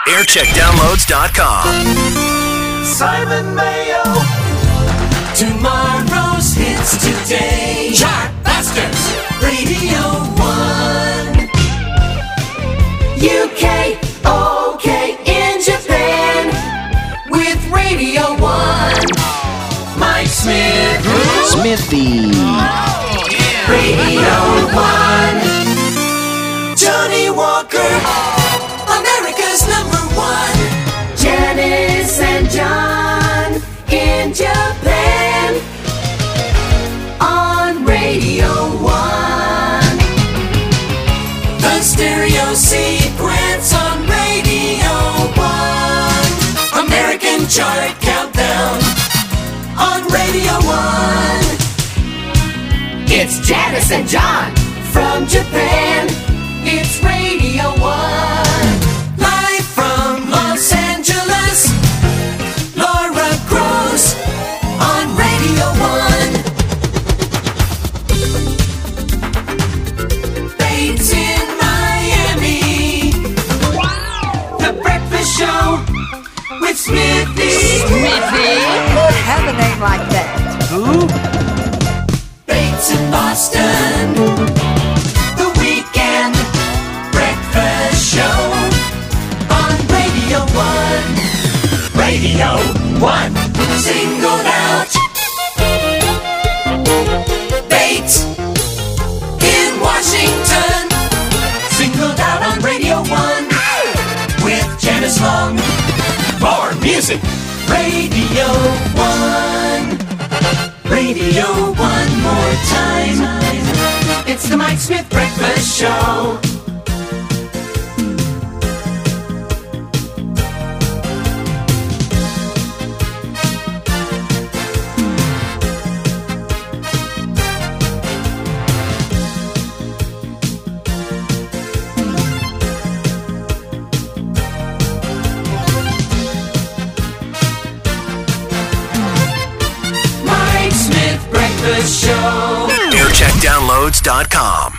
aircheckdownloads.com. Simon Mayo. Tomorrow's hits today. Chartbusters. Radio 1. UK, OK in Japan. With Radio 1. Mike Smith. Smithy. Radio 1. Johnny Walker. America's #1. Janice and John in Japan on Radio 1. The stereo sequence on Radio 1. American Chart Countdown on Radio 1. It's Janice and John from Japan. It's Radio 1. Live from Los Angeles, Laura Gross on Radio 1. Bates in Miami. The Breakfast Show with Smithy. Have a name like that. Who? Bates in Boston. The Weekend Breakfast Show on Radio 1. Radio 1. Singled out. Bates in Washington. Singled out on Radio 1 with Janice Long. More music. Radio 1. Radio 1 more time. It's the Mike Smith Breakfast Show. Mike Smith Breakfast Show. aircheckdownloads.com.